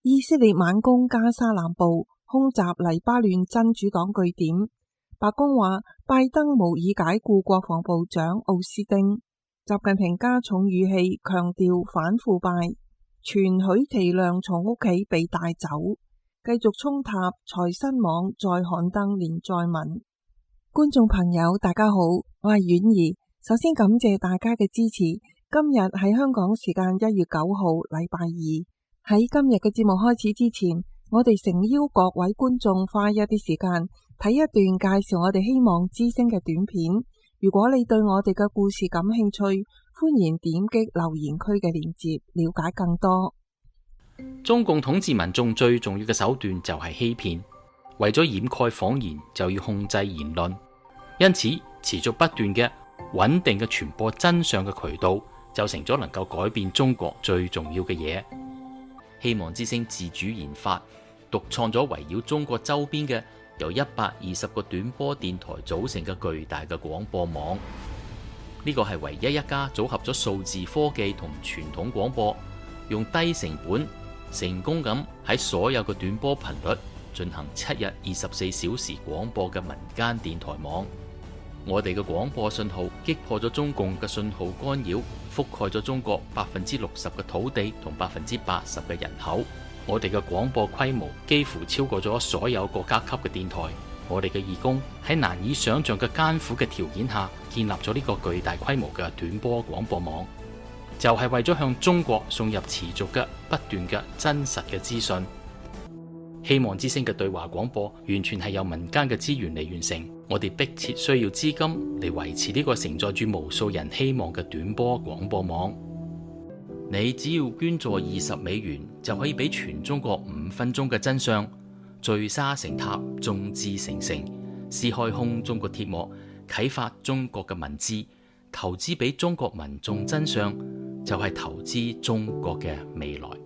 以色列猛攻加沙南部，空襲黎巴嫩真主黨據點。白宮話拜登無意解雇國防部長奧斯丁。習近平加重語氣強調反腐敗，傳許其亮從屋企被帶走。繼續衝塔財新網再刊登連載文。觀眾朋友大家好，我係婉兒。首先感謝大家嘅支持。今日喺香港時間1月9號禮拜二。喺今日嘅節目開始之前，我哋誠邀各位觀眾花一啲時間睇一段介紹我哋希望之聲嘅短片。如果你對我哋嘅故事感興趣，歡迎點擊留言區嘅鏈接了解更多。 中共統治民眾最重要嘅手段就係欺騙，為咗掩蓋謊言就要控制言論，因此持續不斷嘅穩定嘅傳播真相嘅渠道就成咗能夠改變中國最重要嘅嘢。希望之聲自主研發獨創咗圍繞中國周邊嘅由120個短波電台組成嘅巨大嘅廣播網，呢個係唯一一家組合咗數字科技同傳統廣播，用低成本成功咁喺所有嘅短波頻率進行7日24小時廣播嘅民間電台網。我哋嘅廣播信號擊破咗中共嘅信號干擾，覆蓋咗中國60%嘅土地同80%嘅人口。我哋嘅廣播規模幾乎超過咗所有國家級嘅電台。我哋嘅義工喺難以想象嘅艱苦嘅條件下建立咗呢個巨大規模嘅短波廣播網，就係為咗向中國送入持續嘅不斷嘅真實嘅資訊。希望之聲嘅對話廣播完全係由民間嘅資源嚟完成，我哋迫切需要資金嚟維持呢個承載住無數人希望嘅短波廣播網。你只要捐助20美元，就可以俾全中國5分鐘嘅真相，聚沙成塔，眾志成城，撕開空中嘅鐵幕，啟發中國嘅文字，投資俾中國民眾真相，就係投資中國嘅未來。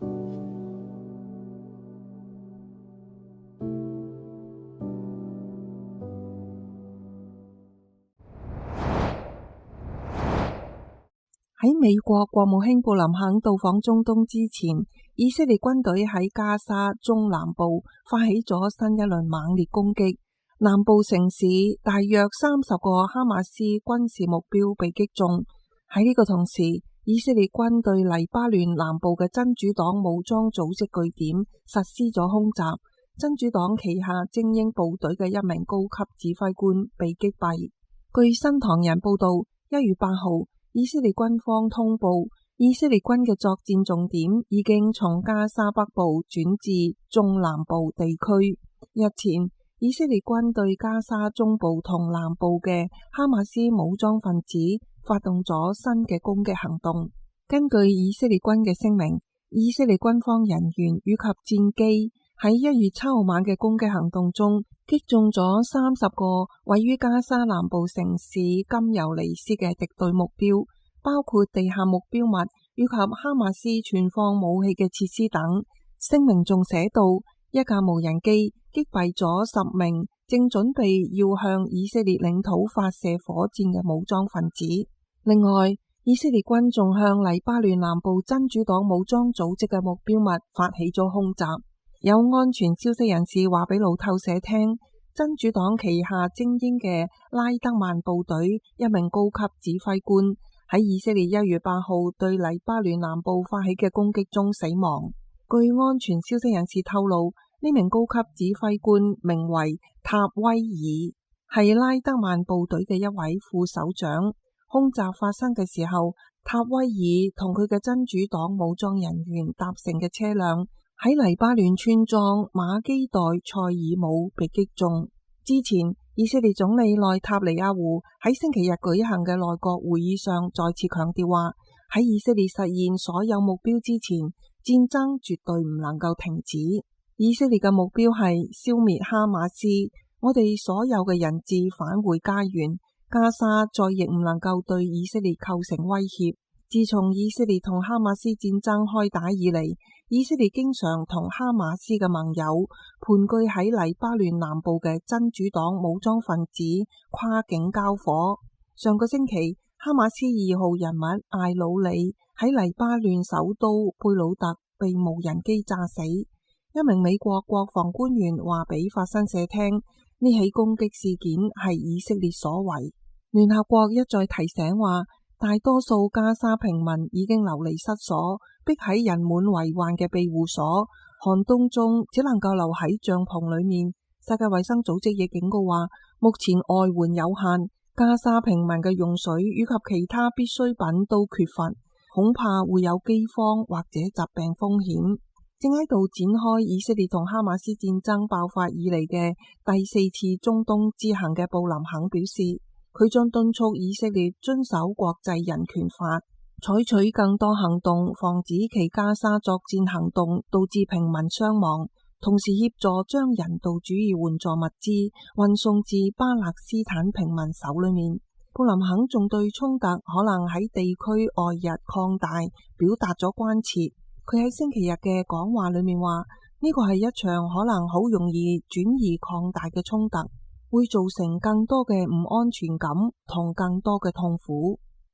喺美國國務卿布林肯到訪中東之前，以色列軍隊喺加沙中南部發起咗新一輪猛烈攻擊，南部城市大約30個哈馬斯軍事目標被擊中。喺呢個同時，以色列軍對黎巴嫩南部嘅真主黨武裝組織據點實施咗空襲，真主黨旗下精英部隊嘅一名高級指揮官被擊斃。據新唐人報道，1月8號，以色列軍方通報，以色列軍嘅作戰重點已經從加沙北部轉至中南部地區。日前，以色列軍對加沙中部同南部嘅哈馬斯武裝分子發動咗新嘅攻擊行動。根據以色列軍嘅聲明，以色列軍方人員以及戰機喺1月7號晚嘅攻擊行動中擊中咗30個位於加沙南部城市金尤尼斯嘅敵對目標，包括地下目標物以及哈馬斯存放武器嘅設施等。聲明仲寫到，一架無人機擊斃咗10名正準備要向以色列領土發射火箭嘅武裝分子。另外，以色列軍仲向黎巴嫩南部真主黨武裝組織嘅目標物發起咗空襲。有安全消息人士話俾路透社聽，真主黨旗下精英嘅拉德曼部隊一名高級指揮官喺以色列1月8號對黎巴嫩南部發起嘅攻擊中死亡。據安全消息人士透露，呢名高級指揮官名為塔威爾，係拉德曼部隊嘅一位副首長。空襲發生嘅時候，塔威爾同佢嘅真主黨武裝人員搭乘嘅車輛喺黎巴嫩村莊馬基代塞爾姆被擊中。之前，以色列總理內塔尼亞胡喺星期日舉行嘅內閣會議上再次強調話，喺以色列實現所有目標之前，戰爭絕對唔能夠停止。以色列嘅目標係消滅哈馬斯，我哋所有嘅人質返回家園。加沙再亦唔能夠對以色列構成威脅。自從以色列同哈馬斯戰爭開打以嚟，以色列經常同哈馬斯嘅盟友盤踞喺黎巴嫩南部嘅真主黨武裝分子跨境交火。上個星期，哈馬斯2號人物艾魯里喺黎巴嫩首都貝魯特被無人機炸死。 一名美國國防官員話俾法新社聽，呢起攻擊事件係以色列所為。聯合國一再提醒話，大多數加沙平民已經流離失所，逼喺人滿為患嘅庇護所，寒冬中只能夠留喺帳篷裏面。世界衛生組織亦警告話，目前外援有限，加沙平民嘅用水以及其他必需品都缺乏，恐怕會有饑荒或者疾病風險。正喺度展開以色列同哈馬斯戰爭爆發以嚟嘅第4次中東之行嘅布林肯表示，佢將敦促以色列遵守國際人權法，採取更多行動，防止其加沙作戰行動導致平民傷亡，同時協助將人道主義援助物資運送至巴勒斯坦平民手裏面。布林肯仲對衝突可能喺地區外日擴大表達咗關切。佢喺星期日嘅講話裏面話，呢個係一場可能好容易轉移擴大嘅衝突，會造成更多嘅唔安全感同更多嘅痛苦。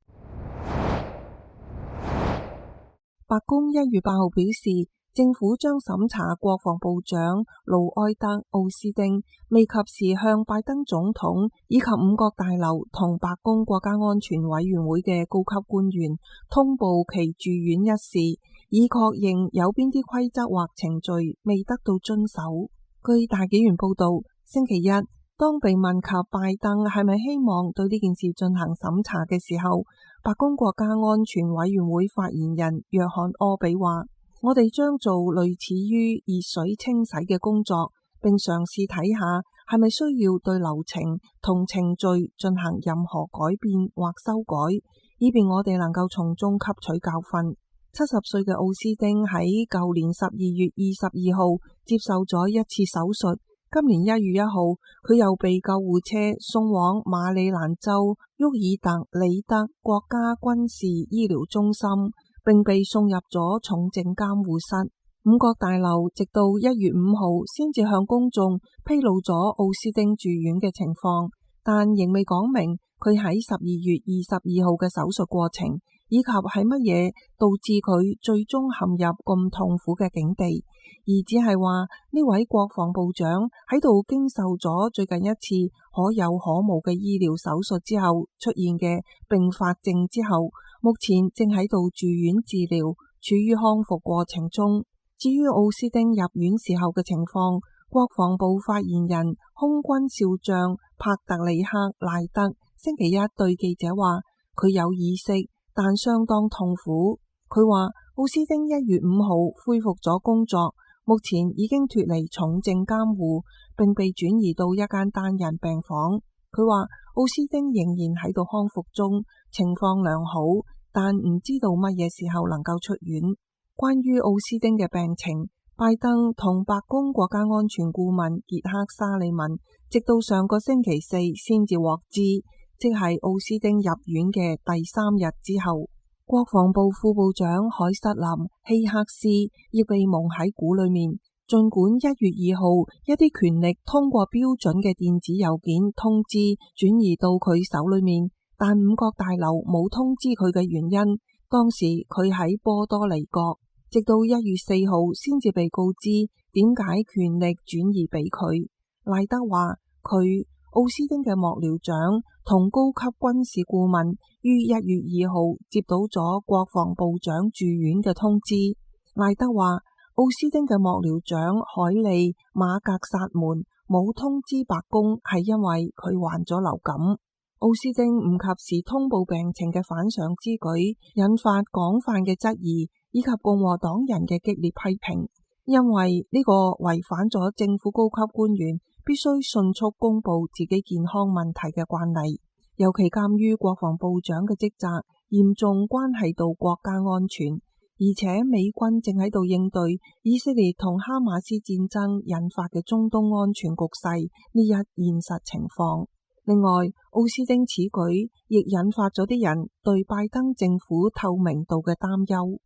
白宮1月8號表示，政府將審查國防部長盧埃德·奧斯丁未及時向拜登總統以及五角大樓同白宮國家安全委員會嘅高級官員通報其住院一事，以確認有邊啲規則或程序未得到遵守。據大紀元報道，星期一，當被問及拜登係咪希望對呢件事進行審查嘅時候，白宮國家安全委員會發言人約翰柯比話，我哋將做類似於熱水清洗嘅工作，並嘗試睇下係咪需要對流程同程序進行任何改變或修改，以便我哋能夠從中吸取教訓。70歲嘅奧斯丁喺舊年12月22號接受咗一次手術，今年1月1號佢又被救護車送往馬里蘭州沃爾特里德國家軍事醫療中心，並被送入咗重症監護室。五角大樓直到1月5號先至向公眾披露咗奧斯丁住院嘅情況，但仍未講明佢喺12月22號嘅手術過程，以及係乜嘢導致佢最終陷入咁痛苦嘅境地，而只係話呢位國防部長喺度經受咗最近一次可有可無嘅醫療手術之後出現嘅併發症之後，目前正喺度住院治療，處於康復過程中。至於奧斯丁入院時候嘅情況，國防部發言人空軍少將帕特里克賴德星期一對記者話，佢有意識，但相當痛苦。佢話奧斯丁1月5號恢復咗工作，目前已經脫離重症監護，並被轉移到一間單人病房。佢話奧斯丁仍然喺度康復中，情況良好，但唔知道乜嘢時候能夠出院。關於奧斯丁嘅病情，拜登同白宮國家安全顧問傑克沙利文直到上個星期四先至獲知，即係奧斯丁入院嘅第3日之後。國防部副部長凱瑟琳希克斯亦被蒙喺鼓裏面，儘管1月2號一啲權力通過標準嘅電子郵件通知轉移到佢手裏面，但五角大樓冇通知佢嘅原因。當時佢喺波多黎各，直到1月4號先至被告知點解權力轉移俾佢。賴德話佢奧斯丁嘅幕僚長同高級軍事顧問於1月2號接到咗國防部長住院嘅通知。賴德話奧斯丁嘅幕僚長海利馬格薩門冇通知白宮，係因為佢患咗流感。奧斯丁唔及時通報病情嘅反常之舉，引發廣泛嘅質疑以及共和黨人嘅激烈批評，因為呢個違反咗政府高級官員必須迅速公布自己健康問題嘅慣例，尤其鑒於國防部長嘅職責嚴重關係到國家安全，而且美軍正喺度應對以色列同哈馬斯戰爭引發嘅中東安全局勢呢一現實情況。另外，奧斯丁此舉亦引發咗啲人對拜登政府透明度嘅擔憂。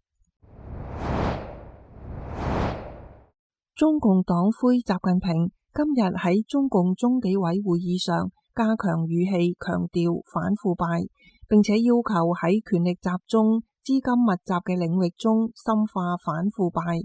中共黨魁習近平今日喺中共中紀委會議上加強語氣，強調反腐敗，並且要求喺權力集中、資金密集嘅領域中深化反腐敗，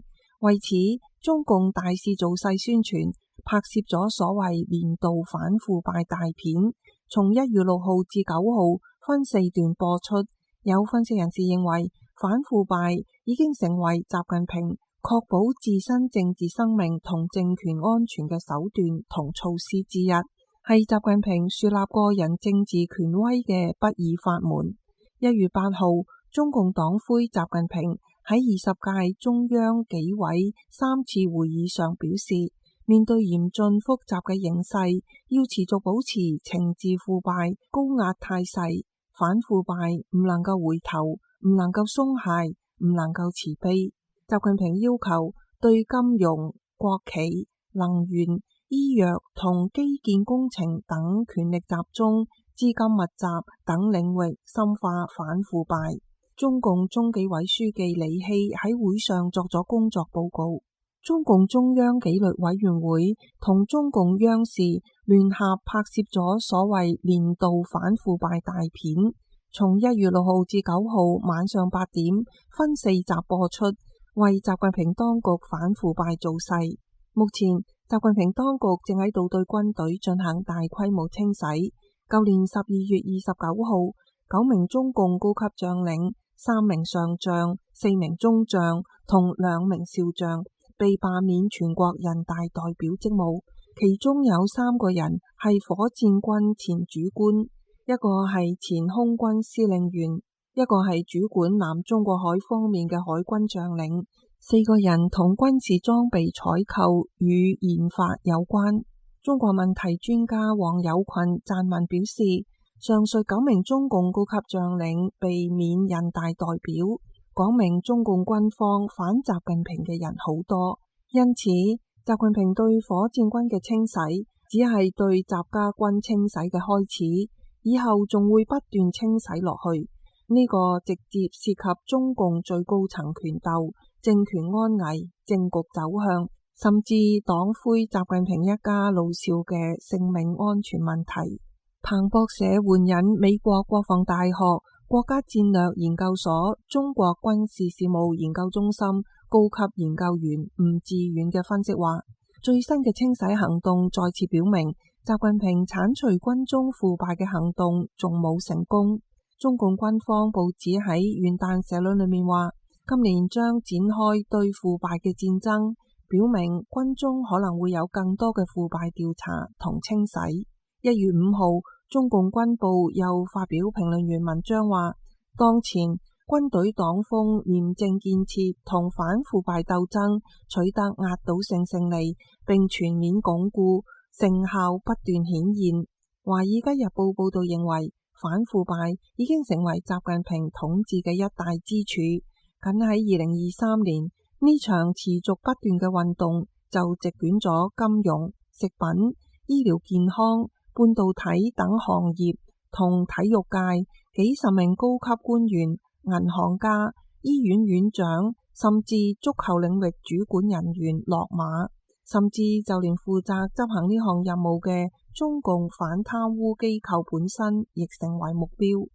為此，中共大肆造勢宣傳，拍攝咗所謂年度反腐敗大片，從1月6號至9號分4段播出。有分析人士認為，反腐敗已經成為習近平確保自身政治生命同政權安全嘅手段同措施之一，係習近平樹立個人政治權威嘅不二法門。1月8號，中共黨魁習近平喺20屆中央紀委3次會議上表示，面對嚴峻複雜嘅形勢，要持續保持懲治腐敗高壓態勢，反腐敗唔能夠回頭，唔能夠鬆懈，唔能夠慈悲。習近平要求對金融、國企、能源、醫藥同基建工程等權力集中、資金密集等領域深化反腐敗。中共中紀委書記李希喺會上作咗工作報告。中共中央紀律委員會同中共央視聯合拍攝咗所謂年度反腐敗大片，從1月6號至9號晚上8點分4集播出，為習近平當局反腐敗造勢。目前，習近平當局正喺度對軍隊進行大規模清洗。舊年12月29號，9名中共高級將領、3名上將、4名中將同2名少將被罷免全國人大代表職務，其中有3個人係火箭軍前主官，一個係前空軍司令員，一個係主管南中國海方面嘅海軍將領，4個人同軍事裝備採購與研發有關。中國問題專家王友群撰文表示，上述9名中共高級將領被免人大代表，講明中共軍方反習近平嘅人好多，因此習近平對火箭軍嘅清洗只係對習家軍清洗嘅開始，以後仲會不斷清洗落去。呢個直接涉及中共最高層權鬥、政權安危、政局走向，甚至黨魁習近平一家老少嘅性命安全問題。彭博社援引美國國防大學國家戰略研究所中國軍事事務研究中心高級研究員吳志遠嘅分析話，最新嘅清洗行動再次表明，習近平鏟除軍中腐敗嘅行動仲冇成功。中共軍方報紙喺元旦社論裏面話，今年將展開對腐敗嘅戰爭，表明軍中可能會有更多嘅腐敗調查同清洗。1月5號，中共軍報又發表評論員文章話，當前軍隊黨風嚴正建設同反腐敗鬥爭取得壓倒性勝利，並全面鞏固，成效不斷顯現。華爾街日報報道認為，反腐敗已經成為習近平統治嘅一大支柱。僅喺2023年，呢場持續不斷嘅運動就席捲咗金融、食品、醫療健康、半導體等行業同體育界幾十名高級官員、銀行家、醫院院長，甚至足球領域主管人員落馬，甚至就連負責執行呢項任務嘅中共反貪污機構本身亦成為目標。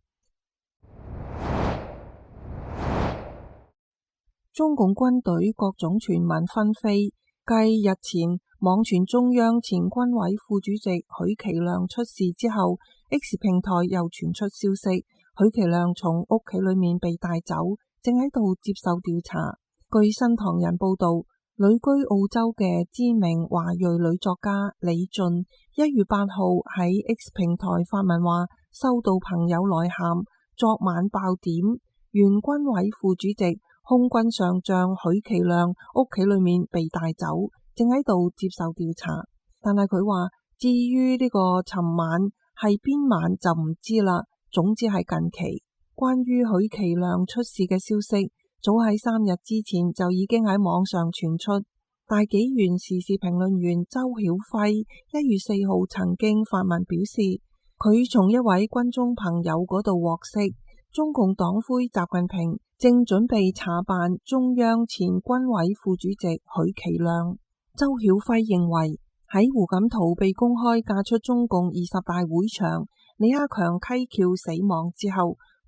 中共軍隊各種傳聞紛飛，繼日前網傳中央前軍委副主席許其亮出事之後， X 平台又傳出消息，許其亮從屋企裏面被帶走，正喺度接受調查。據新唐人報道，旅居澳洲嘅知名華裔女作家李俊1月8號喺 X 平台發文話，收到朋友來函，昨晚爆點，原軍委副主席空軍上將許其亮屋企裏面被帶走，正喺度接受調查。但係佢話，至於呢個尋晚係邊晚就唔知啦。總之係近期關於許其亮出事嘅消息，早喺3日之前就已經喺網上傳出。大紀元時事評論員周曉輝1月4號曾經發文表示，佢從一位軍中朋友嗰度獲悉，中共黨魁習近平正準備查辦中央前軍委副主席許其亮。周曉輝認為，喺胡錦濤被公開嫁出中共20大會場，李克強溪橋死亡之後，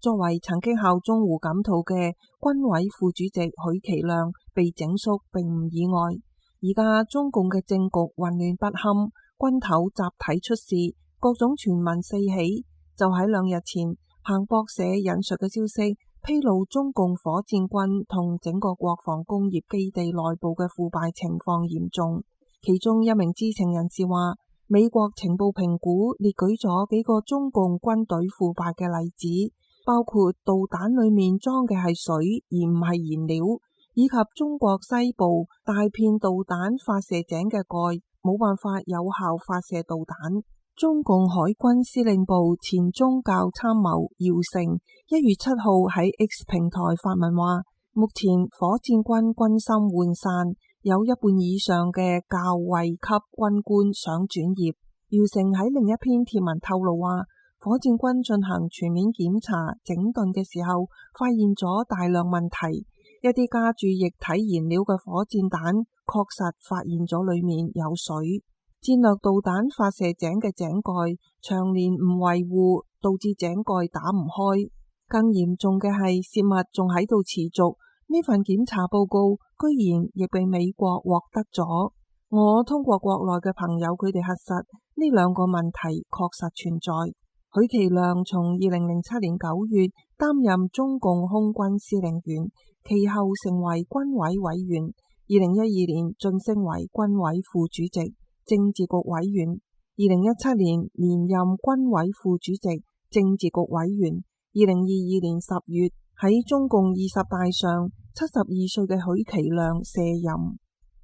作為曾經效忠胡錦濤嘅軍委副主席許其亮被整肅並唔意外。而家中共嘅政局混亂不堪，軍頭集體出事，各種傳聞四起。就喺2日前，彭博社引述嘅消息披露，中共火箭軍同整個國防工業基地內部嘅腐敗情況嚴重。其中一名知情人士話，美國情報評估列舉咗幾個中共軍隊腐敗嘅例子，包括導彈裏面裝嘅係水而唔係燃料，以及中國西部大片導彈發射井嘅蓋冇辦法有效發射導彈。中共海軍司令部前中校參謀姚成1月7號喺 X 平台發文話，目前火箭軍軍心渙散，有一半以上嘅校尉級軍官想轉業。姚成喺另一篇貼文透露話，火箭軍進行全面檢查整頓嘅時候，發現咗大量問題，一啲加注液體燃料嘅火箭彈確實發現咗裏面有水。戰略導彈發射井嘅井蓋長年唔維護，導致井蓋打唔開。更嚴重嘅係洩密仲喺度持續。呢份檢查報告居然亦被美國獲得咗。我通過國內嘅朋友，佢哋核實呢兩個問題確實存在。許其亮從2007年9月擔任中共空軍司令員，其後成為軍委委員，2012年晉升為軍委副主席、政治局委員，2017年連任軍委副主席、政治局委員，2022年10月喺中共20大上72歲嘅許其亮卸任。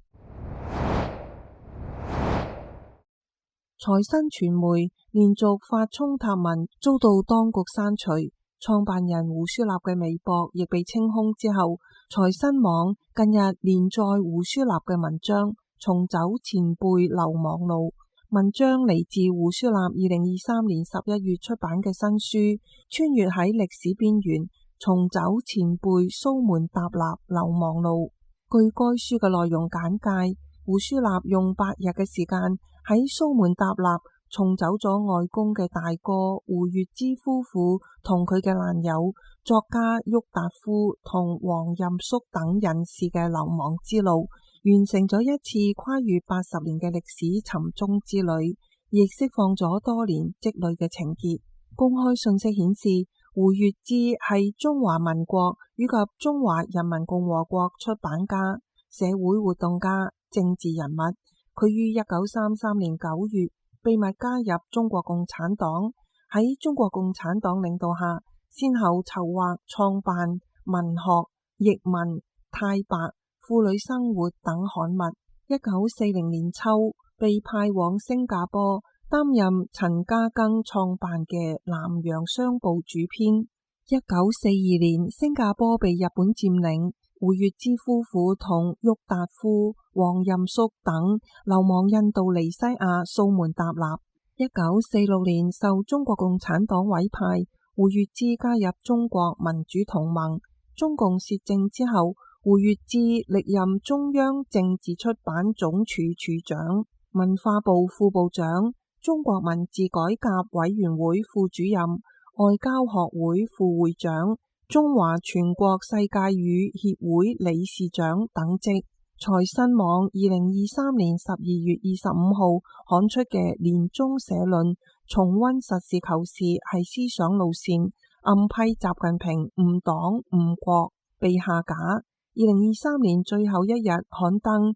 財新傳媒連續發衝塔文遭到當局刪除，創辦人胡舒立嘅微博亦被清空之後，財新網近日連載胡舒立嘅文章，重走前輩流亡路。文章嚟自胡舒立2023年11月出版嘅新書《穿越喺歷史邊緣，重走前輩蘇門答臘流亡路》。據該書嘅內容簡介，胡舒立用8日嘅時間喺蘇門答臘重走咗外公嘅大哥胡月之夫婦同佢嘅難友作家郁達夫同黃任叔等人士嘅流亡之路，完成咗一次跨越80年嘅歷史尋蹤之旅，亦釋放咗多年積累嘅情結。公開信息顯示，胡月之係中華民國以及中華人民共和國出版家、社會活動家、政治人物。佢於1933年9月秘密加入中國共產黨，喺中國共產黨領導下，先後籌劃創辦文學、譯文、太白、婦女生活等刊物。1940年秋被派往新加坡擔任陳嘉庚創辦嘅南洋商報主編。1942年新加坡被日本佔領，胡月之夫婦同郁達夫、黃任叔等流亡印度尼西亞蘇門答臘。1946年受中國共產黨委派，胡月之加入中國民主同盟。中共竊政之後，胡月之歷任中央政治出版總署署長、文化部副部長、中國文字改革委員會副主任、外交學會副會長、中華全國世界語協會理事長等職。財新網2023年12月25號刊出嘅年終社論，重溫實事求是係思想路線，暗批習近平誤黨誤國被下架。2023年最後一日刊登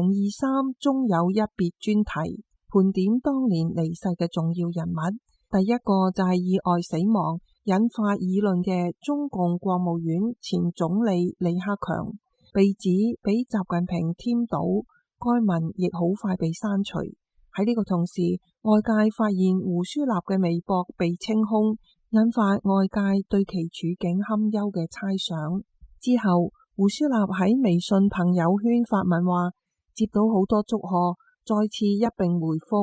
2023中有一別專題，盤點當年離世嘅重要人物。第一個就係意外死亡引發議論嘅中共國務院前總理李克強，被指俾習近平添堵，該文亦好快被刪除。喺呢個同時，外界發現胡舒立嘅微博被清空，引發外界對其處境堪憂嘅猜想。之後，胡舒立喺微信朋友圈發文話，接到好多祝賀，再次一併回覆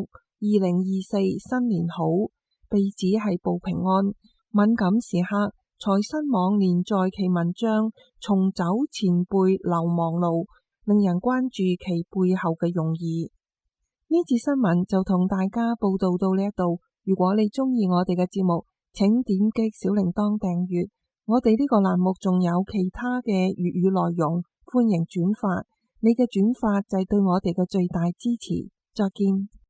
2024新年好，被指係報平安。敏感時刻，財新網連載其文章重走前輩流亡路，令人關注其背後嘅用意。呢次新聞就同大家報道到呢一度。如果你鍾意我哋嘅節目， 請點擊小鈴鐺訂閱。我哋呢個欄目仲有其他嘅粵語內容，歡迎轉發。你嘅轉發就係對我哋嘅最大支持。再見。